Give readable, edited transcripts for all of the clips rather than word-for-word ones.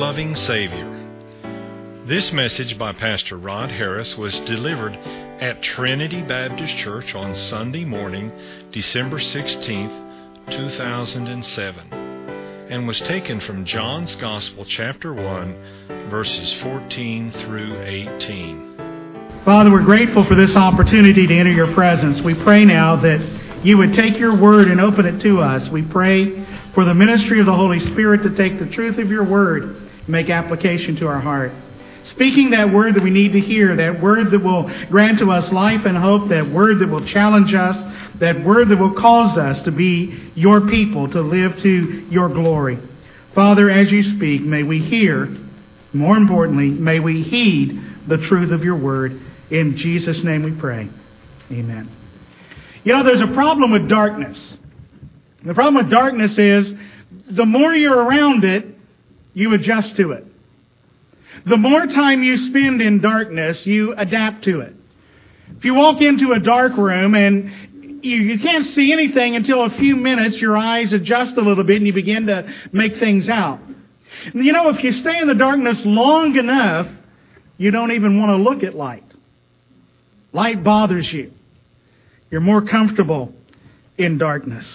loving Savior. This message by Pastor Rod Harris was delivered at Trinity Baptist Church on Sunday morning, December 16th, 2007, and was taken from John's Gospel, chapter 1, verses 14 through 18. Father, we're grateful for this opportunity to enter your presence. We pray now that you would take your word and open it to us. We pray for the ministry of the Holy Spirit to take the truth of your word and make application to our heart. Speaking that word that we need to hear, that word that will grant to us life and hope, that word that will challenge us, that word that will cause us to be your people, to live to your glory. Father, as you speak, may we hear, more importantly, may we heed the truth of your word. In Jesus' name we pray. Amen. You know, there's a problem with darkness. The problem with darkness is the more you're around it, you adjust to it. The more time you spend in darkness, you adapt to it. If you walk into a dark room and you can't see anything until a few minutes, your eyes adjust a little bit and you begin to make things out. You know, if you stay in the darkness long enough, you don't even want to look at light. Light bothers you. You're more comfortable in darkness.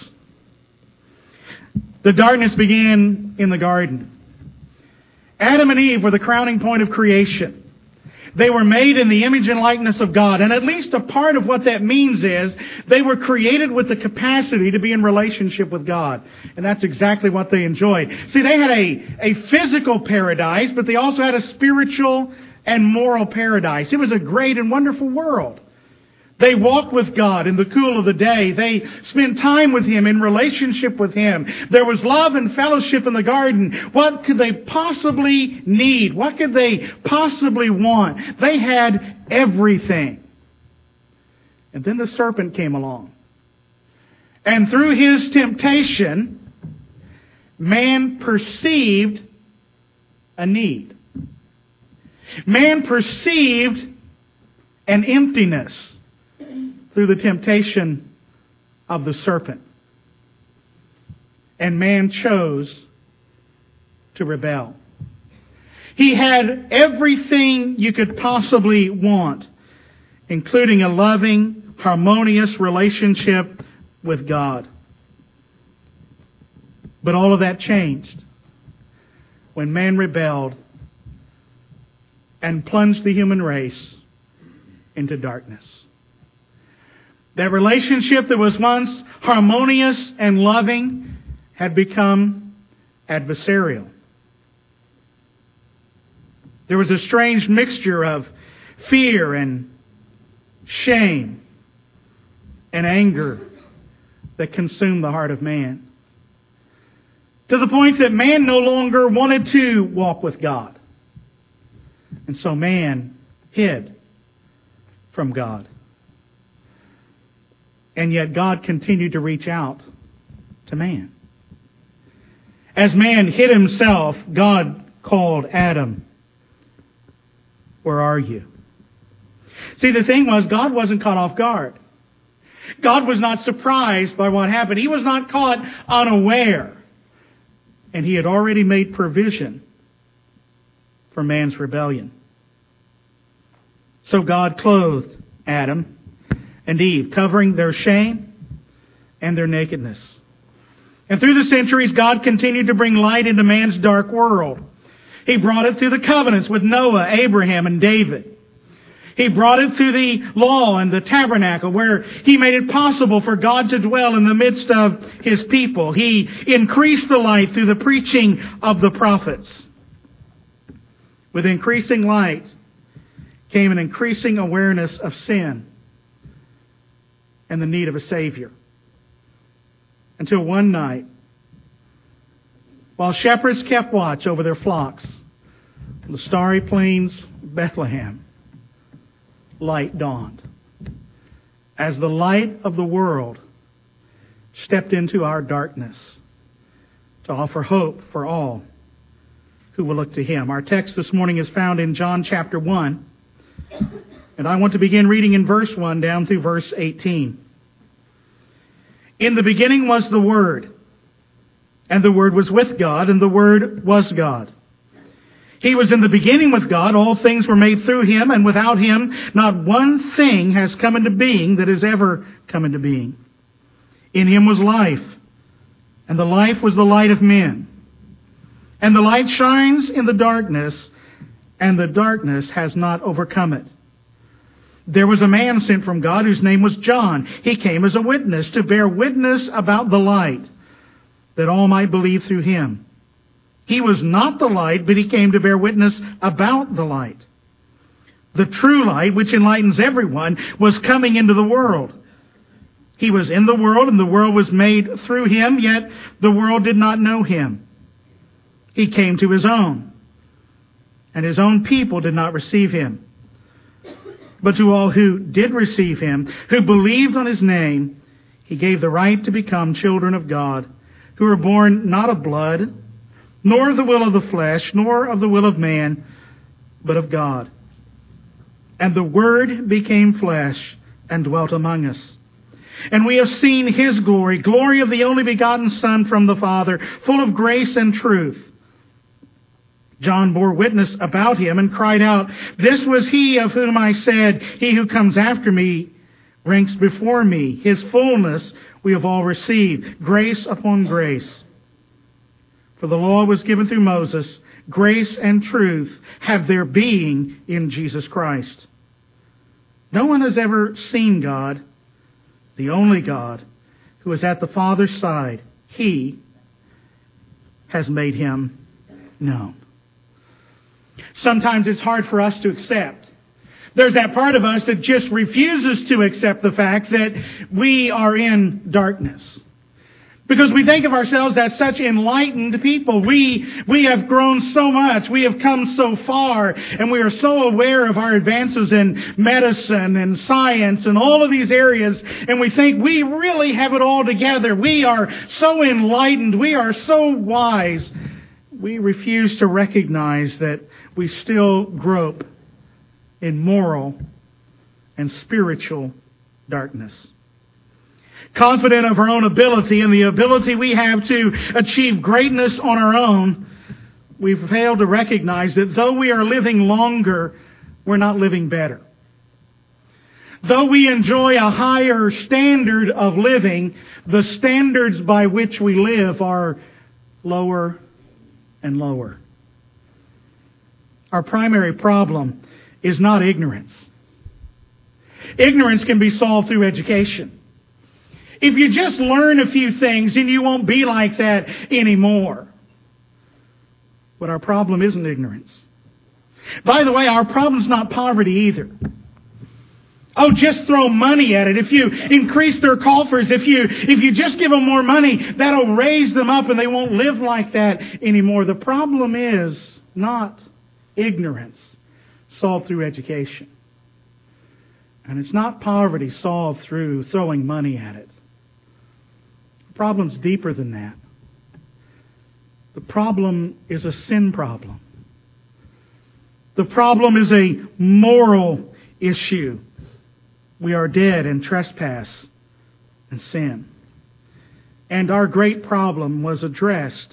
The darkness began in the garden. Adam and Eve were the crowning point of creation. They were made in the image and likeness of God. And at least a part of what that means is they were created with the capacity to be in relationship with God. And that's exactly what they enjoyed. See, they had a physical paradise, but they also had a spiritual and moral paradise. It was a great and wonderful world. They walked with God in the cool of the day. They spent time with Him, in relationship with Him. There was love and fellowship in the garden. What could they possibly need? What could they possibly want? They had everything. And then the serpent came along. And through his temptation, man perceived a need. Man perceived an emptiness through the temptation of the serpent. And man chose to rebel. He had everything you could possibly want, including a loving, harmonious relationship with God. But all of that changed when man rebelled and plunged the human race into darkness. That relationship that was once harmonious and loving had become adversarial. There was a strange mixture of fear and shame and anger that consumed the heart of man. To the point that man no longer wanted to walk with God. And so man hid from God. And yet God continued to reach out to man. As man hid himself, God called Adam, "Where are you?" See, the thing was, God wasn't caught off guard. God was not surprised by what happened. He was not caught unaware. And He had already made provision for man's rebellion. So God clothed Adam and Eve, covering their shame and their nakedness. And through the centuries, God continued to bring light into man's dark world. He brought it through the covenants with Noah, Abraham, and David. He brought it through the law and the tabernacle, where He made it possible for God to dwell in the midst of His people. He increased the light through the preaching of the prophets. With increasing light came an increasing awareness of sin and the need of a Savior. Until one night, while shepherds kept watch over their flocks on the starry plains of Bethlehem, light dawned. As the light of the world stepped into our darkness to offer hope for all who will look to Him. Our text this morning is found in John chapter 1. And I want to begin reading in verse 1 down through verse 18. In the beginning was the Word, and the Word was with God, and the Word was God. He was in the beginning with God. All things were made through Him, and without Him not one thing has come into being that has ever come into being. In Him was life, and the life was the light of men. And the light shines in the darkness, and the darkness has not overcome it. There was a man sent from God whose name was John. He came as a witness to bear witness about the light, that all might believe through him. He was not the light, but he came to bear witness about the light. The true light, which enlightens everyone, was coming into the world. He was in the world, and the world was made through him, yet the world did not know him. He came to his own, and his own people did not receive him. But to all who did receive him, who believed on his name, he gave the right to become children of God, who are born not of blood, nor of the will of the flesh, nor of the will of man, but of God. And the Word became flesh and dwelt among us. And we have seen His glory, glory of the only begotten Son from the Father, full of grace and truth. John bore witness about Him and cried out, "This was He of whom I said, He who comes after me ranks before me. His fullness we have all received, grace upon grace. For the law was given through Moses. Grace and truth have their being in Jesus Christ. No one has ever seen God, the only God, who is at the Father's side. He has made Him known." Sometimes it's hard for us to accept. There's that part of us that just refuses to accept the fact that we are in darkness. Because we think of ourselves as such enlightened people. We have grown so much. We have come so far. And we are so aware of our advances in medicine and science and all of these areas. And we think we really have it all together. We are so enlightened. We are so wise. We refuse to recognize that we still grope in moral and spiritual darkness. Confident of our own ability and the ability we have to achieve greatness on our own, we've failed to recognize that though we are living longer, we're not living better. Though we enjoy a higher standard of living, the standards by which we live are lower and lower. Our primary problem is not ignorance. Ignorance can be solved through education. If you just learn a few things, then you won't be like that anymore. But our problem isn't ignorance. By the way, our problem's not poverty either. Oh, just throw money at it. If you increase their coffers, if you just give them more money, that'll raise them up and they won't live like that anymore. The problem is not ignorance solved through education. And it's not poverty solved through throwing money at it. The problem's deeper than that. The problem is a sin problem. The problem is a moral issue. We are dead in trespass and sin. And our great problem was addressed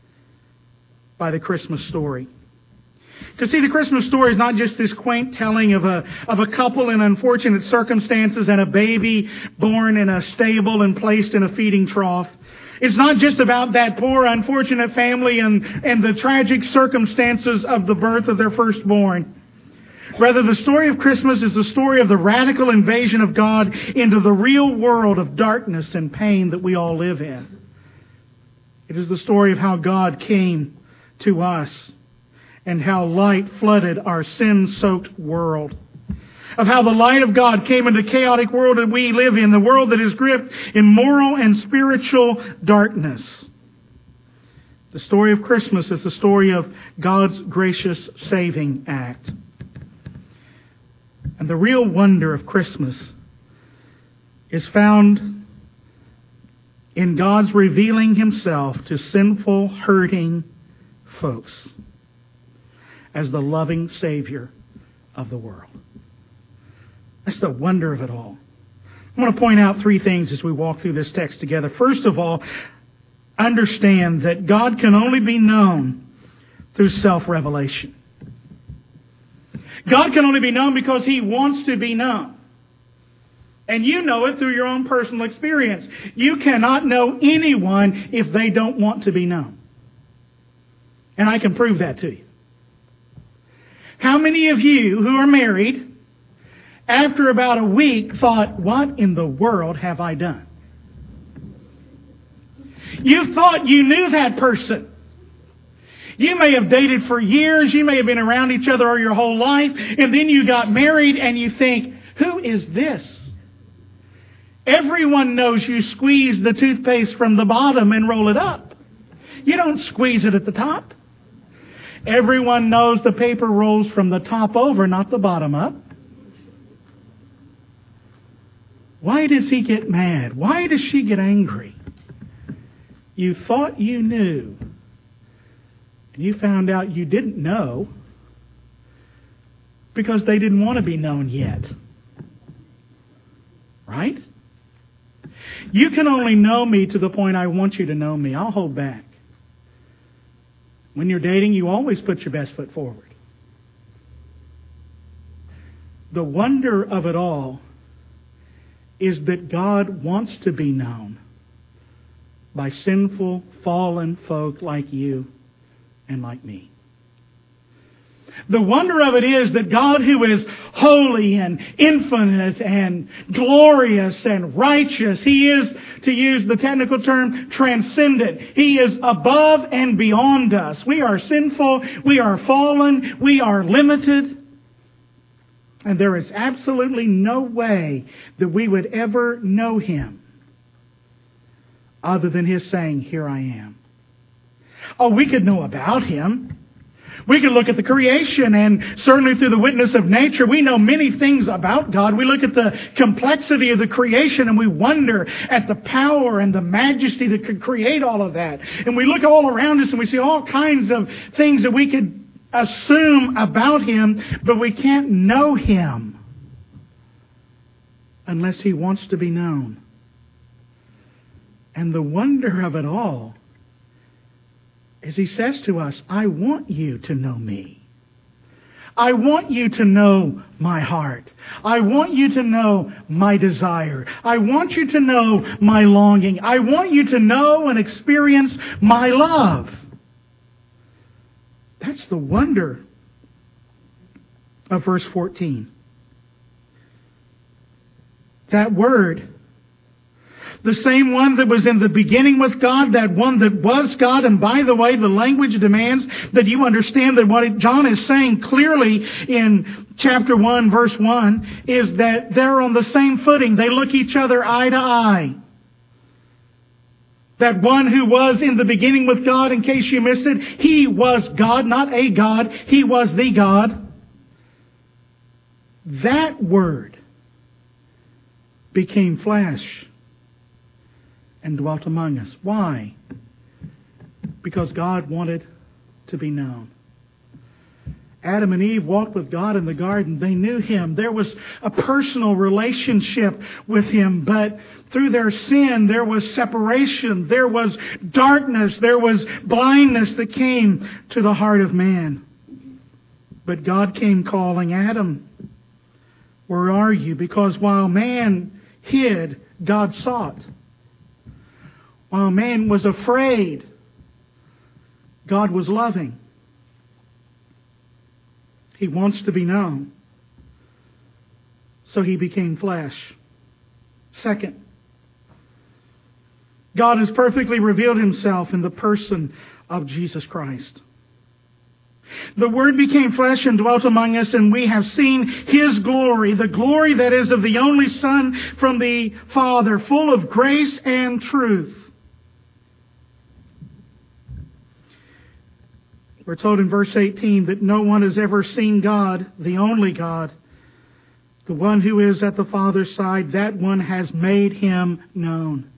by the Christmas story. Because see, the Christmas story is not just this quaint telling of a couple in unfortunate circumstances and a baby born in a stable and placed in a feeding trough. It's not just about that poor, unfortunate family and the tragic circumstances of the birth of their firstborn. Rather, the story of Christmas is the story of the radical invasion of God into the real world of darkness and pain that we all live in. It is the story of how God came to us and how light flooded our sin-soaked world. Of how the light of God came into the chaotic world that we live in, the world that is gripped in moral and spiritual darkness. The story of Christmas is the story of God's gracious saving act. And the real wonder of Christmas is found in God's revealing Himself to sinful, hurting folks as the loving Savior of the world. That's the wonder of it all. I want to point out three things as we walk through this text together. First of all, understand that God can only be known through self-revelation. God can only be known because He wants to be known. And you know it through your own personal experience. You cannot know anyone if they don't want to be known. And I can prove that to you. How many of you who are married, after about a week, thought, what in the world have I done? You thought you knew that person. You may have dated for years. You may have been around each other all your whole life. And then you got married and you think, who is this? Everyone knows you squeeze the toothpaste from the bottom and roll it up. You don't squeeze it at the top. Everyone knows the paper rolls from the top over, not the bottom up. Why does he get mad? Why does she get angry? You thought you knew. And you found out you didn't know because they didn't want to be known yet. Right? You can only know me to the point I want you to know me. I'll hold back. When you're dating, you always put your best foot forward. The wonder of it all is that God wants to be known by sinful, fallen folk like you and like me. The wonder of it is that God, who is holy and infinite and glorious and righteous, He is, to use the technical term, transcendent. He is above and beyond us. We are sinful, we are fallen, we are limited. And there is absolutely no way that we would ever know Him other than His saying, here I am. Oh, we could know about Him. We could look at the creation, and certainly through the witness of nature, we know many things about God. We look at the complexity of the creation and we wonder at the power and the majesty that could create all of that. And we look all around us and we see all kinds of things that we could assume about Him, but we can't know Him unless He wants to be known. And the wonder of it all is He says to us, I want you to know me. I want you to know my heart. I want you to know my desire. I want you to know my longing. I want you to know and experience my love. That's the wonder of verse 14. That word, the same one that was in the beginning with God, that one that was God. And by the way, the language demands that you understand that what John is saying clearly in chapter 1, verse 1, is that they're on the same footing. They look each other eye to eye. That one who was in the beginning with God, in case you missed it, He was God, not a God. He was the God. That Word became flesh and dwelt among us. Why? Because God wanted to be known. Adam and Eve walked with God in the garden. They knew Him. There was a personal relationship with Him. But through their sin, there was separation. There was darkness. There was blindness that came to the heart of man. But God came calling, Adam, where are you? Because while man hid, God sought. While man was afraid, God was loving. He wants to be known. So He became flesh. Second, God has perfectly revealed Himself in the person of Jesus Christ. The Word became flesh and dwelt among us, and we have seen His glory, the glory that is of the only Son from the Father, full of grace and truth. We're told in verse 18 that no one has ever seen God, the only God, the one who is at the Father's side. That one has made Him known.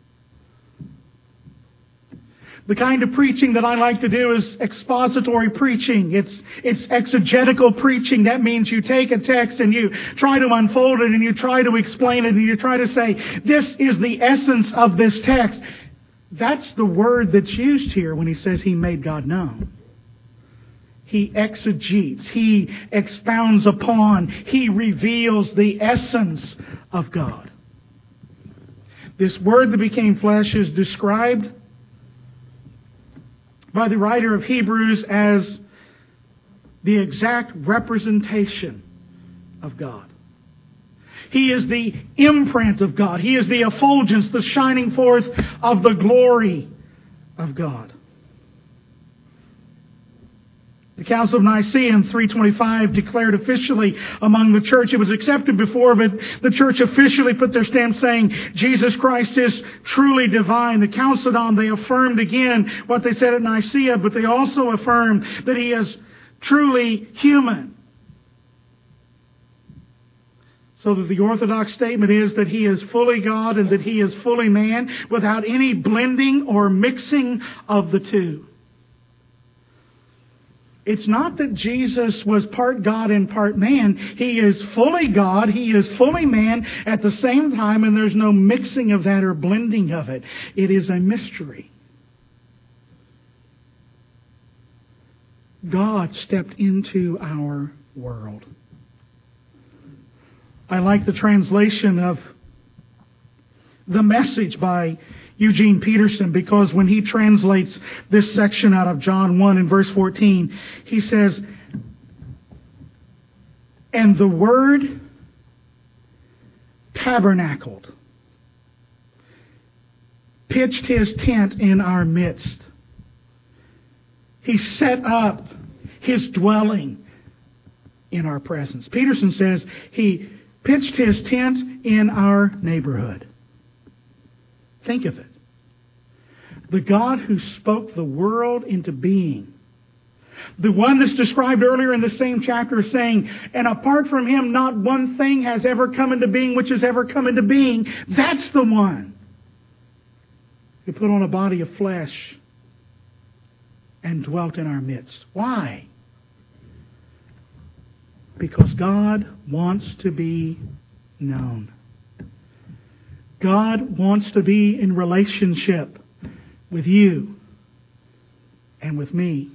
The kind of preaching that I like to do is expository preaching. It's exegetical preaching. That means you take a text and you try to unfold it and you try to explain it and you try to say, this is the essence of this text. That's the word that's used here when He says He made God known. He exegetes, He expounds upon, He reveals the essence of God. This Word that became flesh is described by the writer of Hebrews as the exact representation of God. He is the imprint of God. He is the effulgence, the shining forth of the glory of God. The Council of Nicaea in 325 declared officially among the church. It was accepted before, but the church officially put their stamp saying Jesus Christ is truly divine. The Chalcedon, they affirmed again what they said at Nicaea, but they also affirmed that He is truly human. So that the orthodox statement is that He is fully God and that He is fully man without any blending or mixing of the two. It's not that Jesus was part God and part man. He is fully God, He is fully man at the same time, and there's no mixing of that or blending of it. It is a mystery. God stepped into our world. I like the translation of The Message by Eugene Peterson, because when he translates this section out of John 1 and verse 14, he says, "And the Word tabernacled, pitched His tent in our midst. He set up His dwelling in our presence." Peterson says He pitched His tent in our neighborhood. Think of it. The God who spoke the world into being. The one that's described earlier in the same chapter saying, "And apart from Him, not one thing has ever come into being which has ever come into being." That's the one who put on a body of flesh and dwelt in our midst. Why? Because God wants to be known. God wants to be in relationship with you and with me.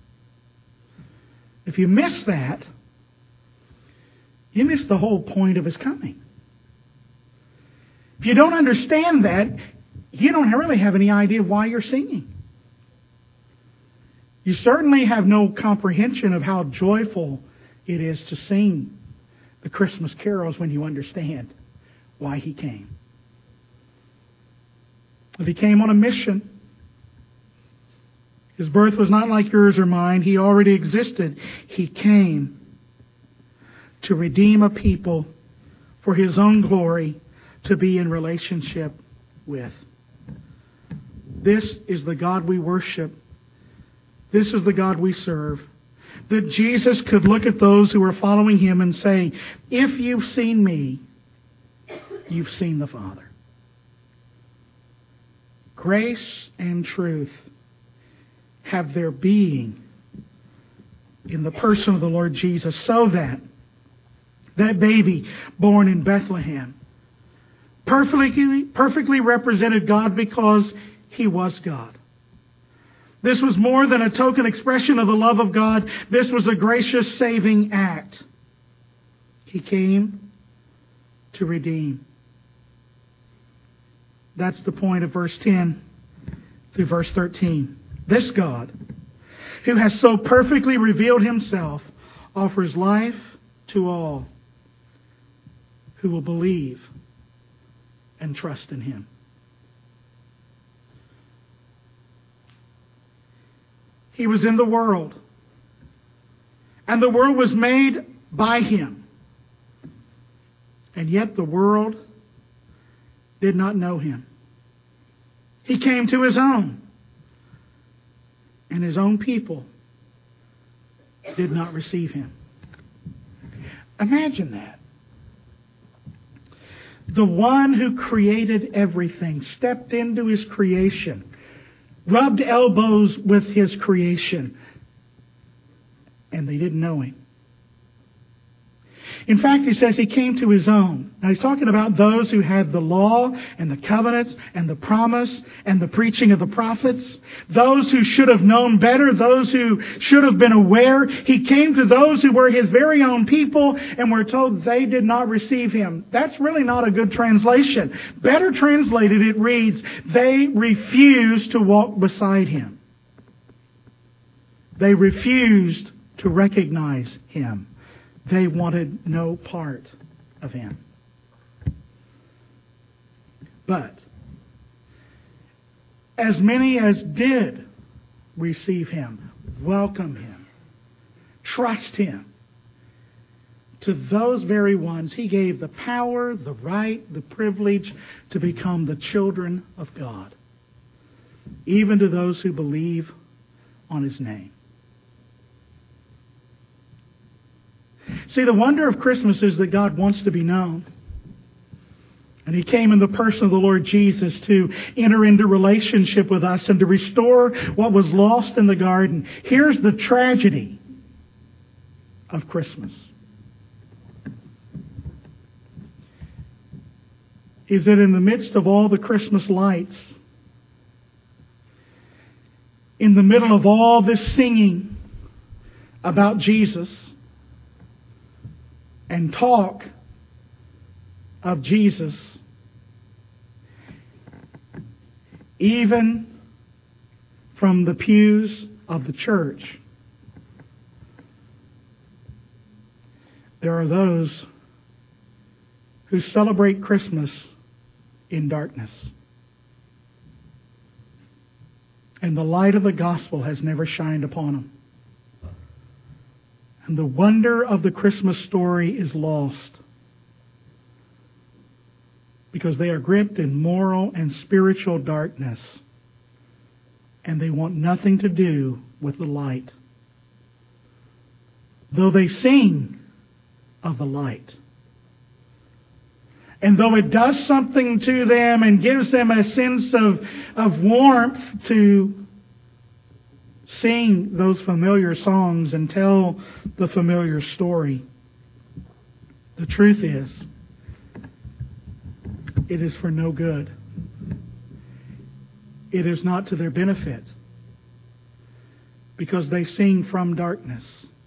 If you miss that, you miss the whole point of His coming. If you don't understand that, you don't really have any idea why you're singing. You certainly have no comprehension of how joyful it is to sing the Christmas carols when you understand why He came. If He came on a mission, His birth was not like yours or mine. He already existed. He came to redeem a people for His own glory, to be in relationship with. This is the God we worship. This is the God we serve. That Jesus could look at those who were following Him and say, "If you've seen me, you've seen the Father." Grace and truth have their being in the person of the Lord Jesus, so that that baby born in Bethlehem perfectly represented God because He was God. This was more than a token expression of the love of God. This was a gracious saving act. He came to redeem. That's the point of verse 10 through verse 13. This God, who has so perfectly revealed Himself, offers life to all who will believe and trust in Him. He was in the world, and the world was made by Him. And yet the world did not know Him. He came to His own, and His own people did not receive Him. Imagine that. The one who created everything stepped into His creation, rubbed elbows with His creation, and they didn't know Him. In fact, he says he came to his own. Now he's talking about those who had the law and the covenants and the promise and the preaching of the prophets. Those who should have known better, those who should have been aware. He came to those who were his very own people, and we're told they did not receive him. That's really not a good translation. Better translated, it reads, they refused to walk beside him. They refused to recognize him. They wanted no part of him. But as many as did receive him, welcome him, trust him, to those very ones he gave the power, the right, the privilege to become the children of God, even to those who believe on his name. See, the wonder of Christmas is that God wants to be known. And he came in the person of the Lord Jesus to enter into relationship with us and to restore what was lost in the garden. Here's the tragedy of Christmas. Is that in the midst of all the Christmas lights, in the middle of all this singing about Jesus and talk of Jesus, even from the pews of the church, there are those who celebrate Christmas in darkness. And the light of the gospel has never shined upon them. And the wonder of the Christmas story is lost because they are gripped in moral and spiritual darkness, and they want nothing to do with the light. Though they sing of the light, and though it does something to them and gives them a sense of warmth to sing those familiar songs and tell the familiar story, the truth is, it is for no good. It is not to their benefit, because they sing from darkness,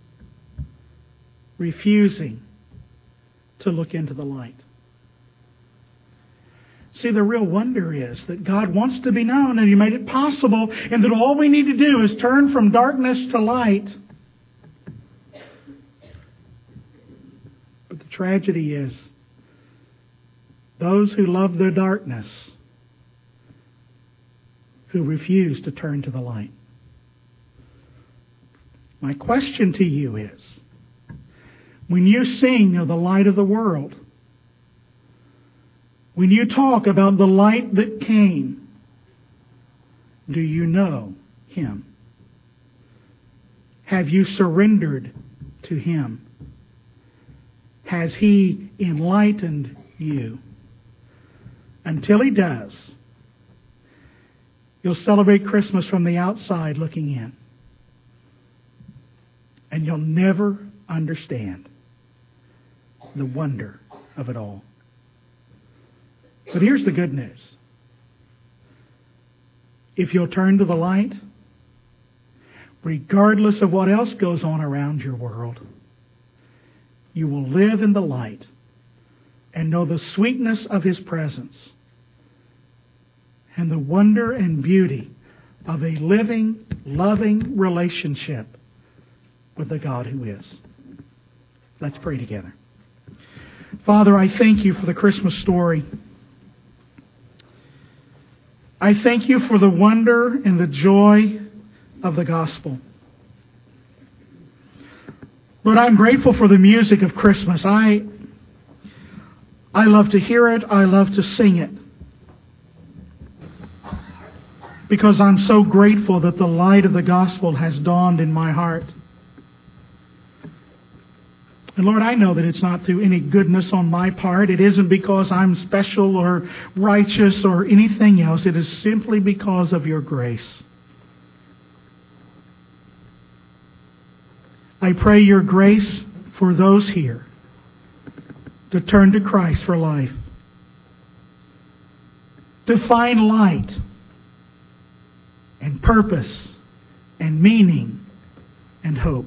refusing to look into the light. See, the real wonder is that God wants to be known, and He made it possible, and that all we need to do is turn from darkness to light. But the tragedy is, those who love the darkness, who refuse to turn to the light. My question to you is, when you sing of the light of the world, when you talk about the light that came, do you know Him? Have you surrendered to Him? Has He enlightened you? Until He does, you'll celebrate Christmas from the outside looking in. And you'll never understand the wonder of it all. But here's the good news. If you'll turn to the light, regardless of what else goes on around your world, you will live in the light and know the sweetness of His presence and the wonder and beauty of a living, loving relationship with the God who is. Let's pray together. Father, I thank You for the Christmas story. I thank You for the wonder and the joy of the gospel. Lord, I'm grateful for the music of Christmas. I love to hear it. I love to sing it. Because I'm so grateful that the light of the gospel has dawned in my heart. And Lord, I know that it's not through any goodness on my part. It isn't because I'm special or righteous or anything else. It is simply because of Your grace. I pray Your grace for those here to turn to Christ for life, to find light and purpose and meaning and hope.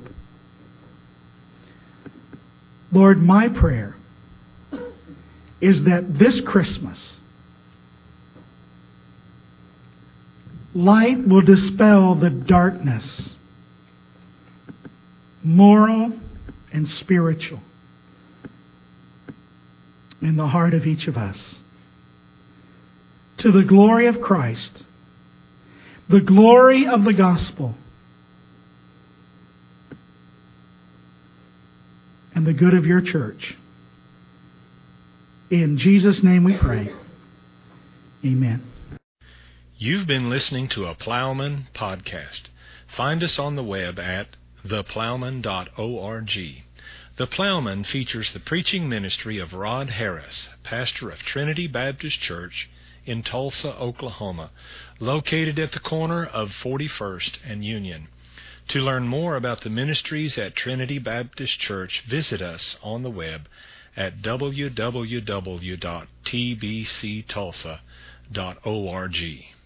Lord, my prayer is that this Christmas, light will dispel the darkness, moral and spiritual, in the heart of each of us. To the glory of Christ, the glory of the gospel, and the good of your church. In Jesus' name we pray. Amen. You've been listening to a Plowman podcast. Find us on the web at theplowman.org. The Plowman features the preaching ministry of Rod Harris, pastor of Trinity Baptist Church in Tulsa, Oklahoma, located at the corner of 41st and Union. To learn more about the ministries at Trinity Baptist Church, visit us on the web at www.tbctulsa.org.